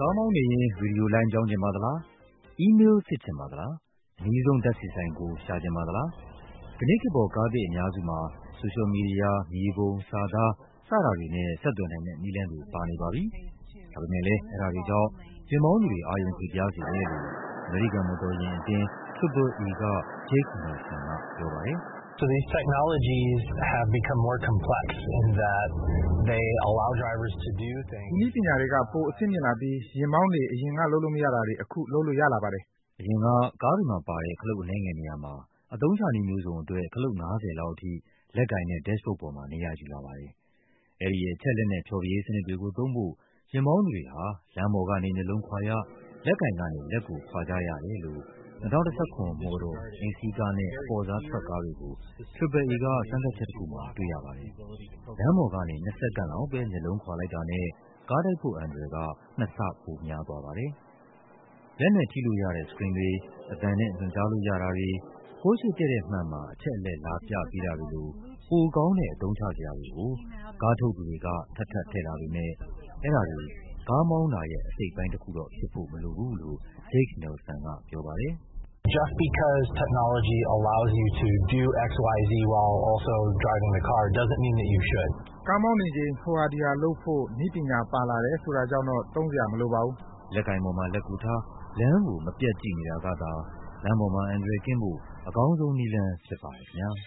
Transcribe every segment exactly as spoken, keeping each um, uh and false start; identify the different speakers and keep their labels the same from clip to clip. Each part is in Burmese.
Speaker 1: ကားမောင်းနေရင်ဗီဒီယိုလိုင်းကြောင်းချင်ပါသလား။ အီးမေးလ်စစ်ချင်ပါသလား။အနည်းဆုံးဓာတ်ဆီဆိုင်ကိုရှာချင်ပါသလား။ဒီနေ့ခေတ်ပေါ်ကားသစ်အများစုမှာဆိုရှယ်မီဒီယာ၊မြေပုံ၊စာသားစတာတွေနဲ့ဆက်သွယ်နိုင်တဲ့နည်းလမ်းတွေပါနေပါပြီ။ဒါပေမဲ့လည်းအဲဒါတွေကြောင့်ယာဉ်မောင်းသူတွေအာရုံစိုက်ပြားစေတယ်လို့အမေရိကန်မော်တော်ယာဉ်အသင်း Triple A က Jake Nelson ကပြောပါတယ်။
Speaker 2: So these technologies have become more complex in that they allow drivers to do things.
Speaker 3: ဒီနည်းပညာတွေကပိုအဆင့်မြင့်လာပြီးယာဉ်မောင်းတွေအရင်ကလုပ်လို့မရတာတွေအခုလုပ်လို့ရလာပါတယ်
Speaker 1: ။အရင်ကကားတွေမှာပါတဲ့ခလုတ်အနည်းငယ်နေရာမှာအသုံးချနည်းမျိုးစုံအတွက်ခလုတ်ငါးဆယ်လောက်အထိလက်ကိုင်တဲ့ dashboard ပေါ်မှာနေရာယူလာပါတယ်။အဲဒီရဲ့အချက်လက်နဲ့ဖျော်ဖြေရေးစနစ်တွေကိုသုံးဖို့ယာဉ်မောင်းသူတွေဟာလမ်းပေါ်ကနေနှလုံးခွာရ၊လက်ကိုင်ကနေလက်ကိုခွာကြရတယ်လို့၂၀၁၇ မော်ဒယ်အိမ်စီးကားနဲ့အပေါ်စားထရပ်ကားတွေကို Triple A ကစမ်းသပ်ချက်တခုမှာတွေ့ရပါတယ်။လမ်းပေါ်ကနေ၂စက္ကန့်လောက်ပဲမျက်လုံးခွာလိုက်တာနဲ့ကားတိုက်ဖို့အန္တရာယ်ကနှစ်ဆပိုများသွားပါတယ်။လက်နဲ့ထိလို့ရတဲ့ screen တွေ၊အသံနဲ့ညွှန်ကြားလို့ရတာတွေ၊ဟိုးရှေ့တည့်တဲ့မှန်မှာအချက်အလက်လာပြပေးတာတွေလိုပိုကောင်းတဲ့အသုံးချစရာတွေကိုကားထုတ်သူတွေကထပ်ထပ်ထည့်လာပေမဲ့အဲဒါတွေကားမောင်းတာရဲ့အစိတ်အပိုင်းတခုတော့ဖြစ်ဖို့မလိုဘူးလို့ Jake Nelson ကပြောပါတယ်။
Speaker 2: Just because technology allows you to do X Y Z while also driving the car doesn't mean that you should.
Speaker 3: ကားမောင်းနေချိန်ဟိုဟာဒီဟာလုပ်ဖို့နည်းပညာပါလာတယ်ဆိုတာကြောင့်တော့သုံးစရာမလိုပါဘူး
Speaker 1: ။လက်ကိုင်ပေါ်မှာလက်ကိုထားလမ်းကိုမပြတ်ကြည့်နေတာကသာလမ်းပေါ်မှာအန္တရာယ်ကင်းဖို့အကောင်းဆုံးနည်းလမ်းဖြစ်ပါတယ်ခင်ဗျာ။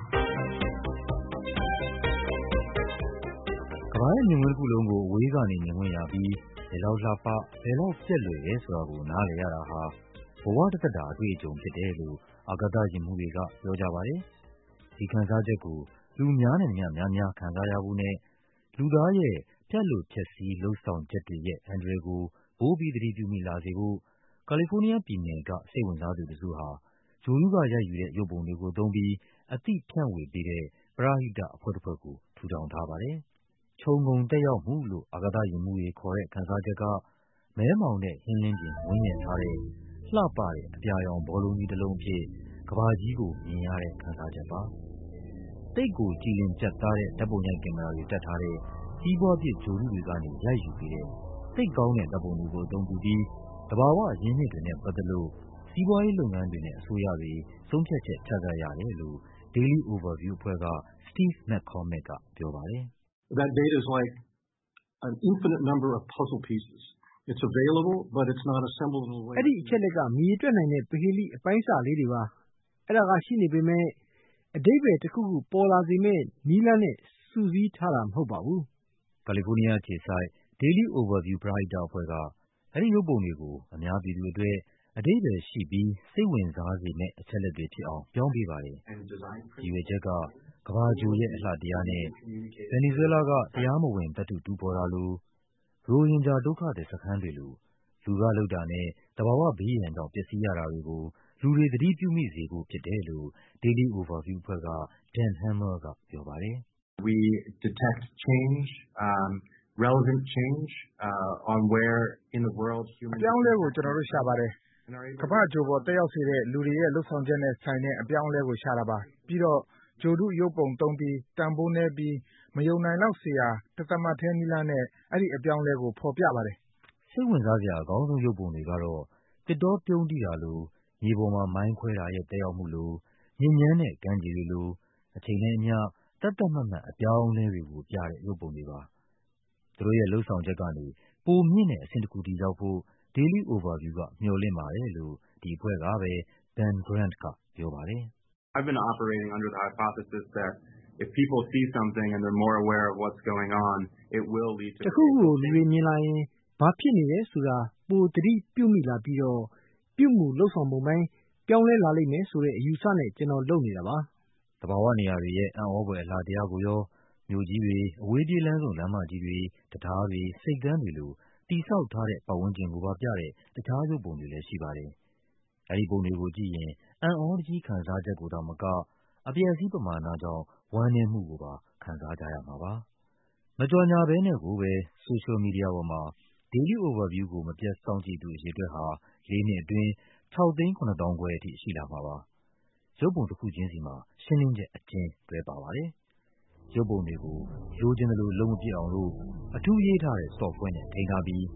Speaker 1: ကမ္ဘာရဲ့မြင်ကွင်းတစ်ခုလုံးကိုအဝေးကနေမြင်ခွင့်ရပြီးဘယ်လောက်လှပ၊ဘယ်လောက်ပျက်လွယ်တယ်ဆိုတာကိုနားလည်ရတာဟာဘဝတသက်တာအတွေ့အကြုံဖြစ်တယ်လို့အာကာသယာဉ်မှူးတွေကပြောကြပါတယ်။ဒီခံစားချက်ကိုလူများနိုင်သမျှများများခံစားရဖို့နဲ့လူသားရဲ့ဖျက်လိုဖျက်ဆီးလုပ်ဆောင်ချက်တွေရဲ့အန္တရာယ်ကိုပိုပြီးသတိပြုမိလာစေဖို့ကာလီဖိုးနီးယားပြည်နယ်ကစိတ်ဝင်စားသူတစုဟာဂြိုဟ်တုကရိုက်ယူတဲ့ရုပ်ပုံတွေကိုသုံးပြီးအသိဖြန့်ဝေပေးတဲ့ပရဟိတအဖွဲ့တဖွဲ့ကိုထူထောင်ထားပါတယ်။ခြုံငုံသက်ရောက်မှုလို့အာကာသယာဉ်မှူးတွေခေါ်တဲ့ခံစားချက်ကမဲမှောင်တဲ့ဟင်းလင်းပြင်ဝန်းရံထားတဲ့လှပတဲ့အပြာရောင်ဘောလုံးကြီးတစ်လုံးအဖြစ်ကမ္ဘာကြီးကိုမြင်ရတဲ့ခံစားချက်ပါ။သိပ်ကိုကြည်လင်ပြတ်သားတဲ့ဓာတ်ပုံရိုက်ကင်မရာတွေတပ်ထားတဲ့ကြီးပွားပြစ်ဂြိုဟ်တုတွေကနေရိုက်ယူပေးတဲ့သိပ်ကောင်းတဲ့ဓာတ်ပုံတွေကိုအသုံးပြုပြီးသဘာဝအရင်းမြစ်တွေနဲ့ပတ်သက်လို့စီးပွားရေးလုပ်ငန်းတွေနဲ့အစိုးရတွေဆုံးဖြတ်ချက်ချကြရတယ်လို့ Daily Overview အဖွဲ့က Steve McCormick ကပြောပါတယ်
Speaker 4: ။ That data is like an infinite number of puzzle pieces. It's available, but it's not assembled in a way.
Speaker 5: အဲ့ဒီအချက်လက်ကမြည်တွက်နိုင်တဲ့ပဟိလိအပိုင်းစာလေးတွေပါ။အဲ့ဒါကရှိနေပေမဲ့အဓိပ္ပာယ်တစ်ခုခုပေါ်လာစေမဲ့နည်းလမ်းနဲ့စုစည်းထားတာမဟုတ်ပါဘူး
Speaker 1: ။ကာလီဖိုးနီးယားအခြေစိုက် Daily Overview ပရဟိတအဖွဲ့ကအဲ့ဒီရုပ်ပုံတွေကိုအများပြည်သူအတွက်အဓိပ္ပာယ်ရှိပြီးစိတ်ဝင်စားစေမယ့်အချက်လက်တွေဖြစ်အောင်ပြောင်းပေးပါတယ်။ရည်ရွယ်ချက်ကကမ္ဘာဂြိုဟ်ရဲ့အလှတရားနဲ့ဗင်နီဇွဲလားကတရားမဝင်သတ္တုတူးဖော်တာလိုရိုဟင်ဂျာဒုက္ခသည်စခန်းတွေလိုလူကလုပ်တာနဲ့သဘာဝဘေးရန်ကြောင့်ပျက်စီးရတာတွေကိုလူတွေသတိပြုမိစေဖို့ဖြစ်တယ်လို့ Daily Overview အဖွဲ့က Dan Hammer ကပြောပါတယ်
Speaker 4: ။ We detect change, um, relevant change uh, on where in the world human
Speaker 3: အပြောင်းအလဲကိုကျွန်တော်တို့ရှာပါတယ်။ကမ္ဘာဂြိုဟ်ပေါ်တက်ရောက်စေတဲ့လူတွေရဲ့လှုပ်ဆောင်ချက်နဲ့ဆိုင်တဲ့အပြောင်းအလဲကိုရှာတာပါ။ပြီးတော့ဂြိုဟ်တုရုပ်ပုံသုံးပြီးတန်ဖိုးနည်းပြီးမယုံနိုင်လောက်စရာတသမတ်ထဲနည်းလမ်းနဲ့အဲ့ဒီအပြောင်းအလဲကိုဖော်ပြပါတယ်
Speaker 1: ။စိတ်ဝင်စားစရာအကောင်းဆုံးရုပ်ပုံတွေကတော့သစ်တောပြုန်းတီးတာလိုမြေပေါ်မှာမိုင်းခွဲတာရဲ့သက်ရောက်မှုလိုညစ်ညမ်းတဲ့ကမ်းခြေတွေလိုအချိန်နဲ့အမျှသတ်သတ်မှတ်မှတ်အပြောင်းအလဲတွေကိုပြတဲ့ရုပ်ပုံတွေပါ။သူတို့ရဲ့လုပ်ဆောင်ချက်ကနေပိုမြင့်တဲ့အဆင့်တစ်ခုထိရောက်ဖို့ Daily Overview ကမျှော်လင့်ပါတယ်လို့ဒီအဖွဲ့ကပဲ Ben Grant ကပြောပါတယ်
Speaker 4: ။ I've been operating under the hypothesis that if people see something and they're more aware of what's going on, it will lead to
Speaker 5: တခုခုကိုလူတွေမြင်လာရင်ဘာဖြစ်နေလဲဆိုတာပိုသတိပြုမိလာပြီးတော့ပြုမှုလှုပ်ဆောင်ပုံပိုင်းပြောင်းလဲလာလိမ့်မယ်ဆိုတဲ့အယူဆနဲ့ကျွန်တော်လုပ်နေတာပါ
Speaker 1: ။သဘာဝနေရာတွေရဲ့အံ့ဩဖွယ်အလှတရားကိုရောမြို့ကြီးတွေအဝေးပြေးလမ်းဆုံလမ်းမကြီးတွေတံတားတွေဆိပ်ကမ်းတွေလိုတည်ဆောက်ထားတဲ့ပတ်ဝန်းကျင်ကိုပါပြတဲ့တခြားရုပ်ပုံတွေလည်းရှိပါတယ်။အဲဒီပုံတွေကိုကြည့်ရင်အံ့ဩတကြီးခံစားချက်ကိုသာမကအပျက်အစီးပမာဏကြောင့်ဝမ်းနည်းမှုကိုပါခံစားကြရမှာပါ။မကြော်ညာဘဲနဲ့ကိုပဲဆိုရှယ်မီဒီယာပေါ်မှာ Daily Overview ကိုမပြတ်စောင့်ကြည့်သူအရေအတွက်ဟာလေးနှစ်အတွင်းခြောက်သိန်းခုနစ်သောင်းခွဲအထိရှိလာမှာပါ။ရုပ်ပုံတစ်ခုချင်းစီမှာရှင်းလင်းချက်အကျဉ်းတွဲပါပါတယ်။ရုပ်ပုံတွေကိုလိုချင်သလိုလုံးမပြစ်အောင်လို့အထူးရေးထားတဲ့ software နဲ့ထိန်းထားပြီး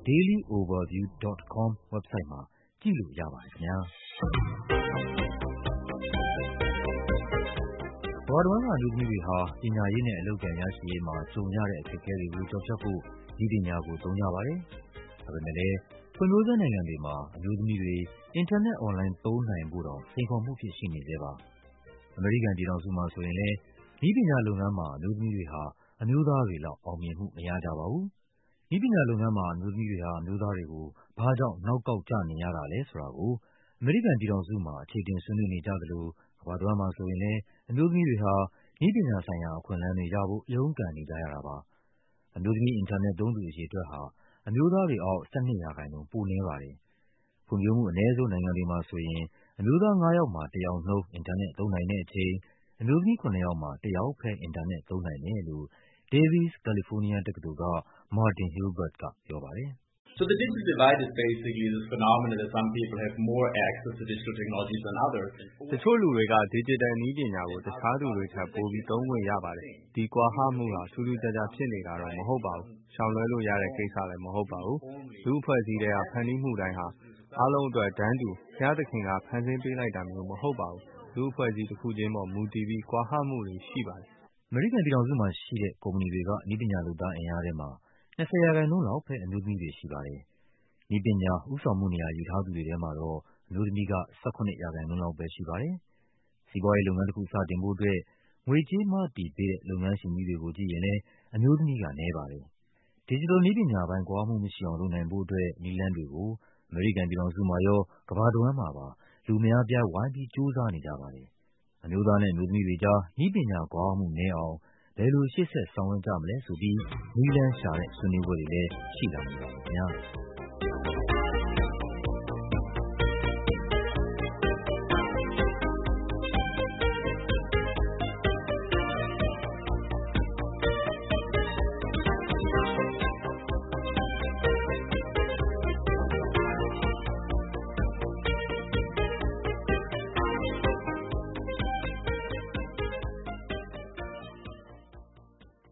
Speaker 1: daily overview dot com website မှာကြည့်လို့ရပါတယ်ခင်ဗျာ။ဘာတော်ကအလုပ်သမီးတွေဟာပညာရေးနဲ့အလုပ်ကံရရှိရေးမှာကြုံရတဲ့အခက်အခဲတွေကိုကျော်ဖြတ်ဖို့ဒီပညာကိုသုံးကြပါတယ်။ဒါပေမဲ့လည်းဖွံ့ဖြိုးဆဲနိုင်ငံတွေမှာအမျိုးသမီးတွေအင်တာနက်အွန်လိုင်းသုံးနိုင်ဖို့တောင်စိန်ခေါ်မှုဖြစ်ရှိနေသေးပါ။အမေရိကန်ပြည်ထောင်စုမှာဆိုရင်လည်းနည်းပညာလုပ်ငန်းမှာအမျိုးသမီးတွေဟာအမျိုးသားတွေလောက်အောင်မြင်မှုမရကြပါဘူး။နည်းပညာလုပ်ငန်းမှာအမျိုးသမီးတွေဟာအမျိုးသားတွေကိုဘာကြောင့်နောက်ကောက်ကျနေရတာလဲဆိုတာကိုအမေရိကန်ပြည်ထောင်စုမှာအခြေတင်ဆွေးနွေးနေကြသလိုကမ္ဘာ့တစ်ဝန်းမှာဆိုရင်လည်းအမျိုးသမီးတွေဟာနည်းပညာဆိုင်ရာအခွင့်အလမ်းတွေရဖို့ရုန်းကန်နေကြရတာပါ။အမျိုးသမီးအင်တာနက်သုံးသူအရေအတွက်ဟာအမျိုးသားတွေအောက်၁၂ရာခိုင်နှုန်းပိုနည်းပါတယ်။ဖွံ့ဖြိုးမှုအနည်းဆုံးနိုင်ငံတွေမှာဆိုရင်အမျိုးသားငါးယောက်မှာတစ်ယောက်နှုန်းအင်တာနက်သုံးနိုင်တဲ့အချိန်အမျိုးသမီးခုနစ်ယောက်မှာတစ်ယောက်ပဲအင်တာနက်သုံးနိုင်တယ်လို့ Davis ကယ်လီဖိုးနီးယားတက္ကသိုလ်က Martin Hilbert ကပြောပါတယ်။
Speaker 6: So the digital divide is basically this phenomenon that some people have more access to digital technologies than others.
Speaker 7: တချို့လူတွေက digital နည်းပညာကိုတခြားသူတွေထက်ပိုပြီးသုံးခွင့်ရပါတယ်။ဒီကွာဟမှုဟာထူးထူးခြားခြားဖြစ်နေတာတော့မဟုတ်ပါဘူး။ရှောင်လွှဲလို့ရတဲ့ကိစ္စလည်းမဟုတ်ပါဘူး။လူ့အဖွဲ့အစည်းတွေကဖန်တီးမှုတိုင်းဟာအားလုံးအတွက်တန်းတူဘုရားသခင်ကဖန်ဆင်းပေးလိုက်တာမျိုးမဟုတ်ပါဘူး။လူ့အဖွဲ့အစည်းတစ်ခုချင်းပေါ်မူတည်ပြီးကွာဟမှုတွေရှိပါတယ်
Speaker 1: ။အမေရိကန်ပြည်ထောင်စုမှာရှိတဲ့ကုမ္ပဏီတွေကနည်းပညာလုပ်သားအင်အားထဲမှာ၂၀ရာခိုင်နှုန်းလောက်ပဲအမျိုးသမီးတွေရှိပါတယ်။နည်းပညာဦးဆောင်မှုနေရာယူထားသူတွေထဲမှာတော့အမျိုးသမီးက၁၇ရာခိုင်နှုန်းလောက်ပဲရှိပါတယ်။စီးပွားရေးလုပ်ငန်းတစ်ခုစတင်ဖို့အတွက်ငွေကြေးမတည်ပေးတဲ့လုပ်ငန်းရှင်ကြီးတွေကိုကြည့်ရင်လည်းအမျိုးသမီးကနည်းပါတယ်။ ဒီဂျစ်တယ်နည်းပညာပိုင်းကွာဟမှုမရှိအောင်လုပ်နိုင်ဖို့အတွက်နည်းလမ်းတွေကိုအမေရိကန်ပြည်ထောင်စုမှာရောကမ္ဘာတစ်ဝန်းမှာပါလူအများအပြားဝိုင်းပြီးကြိုးစားနေကြပါတယ်။အမျိုးသားနဲ့အမျိုးသမီးတွေကြားနည်းပညာကွာဟမှုနည်းအောင်ဘယ်လိုရှေ့ဆက်ဆောင်ရွက်ကြမလဲဆိုပြီးနည်းလမ်းရှာတဲ့ဆွေးနွေးပွဲတွေလည်းရှိလာနေပါတယ်ခင်ဗျာ။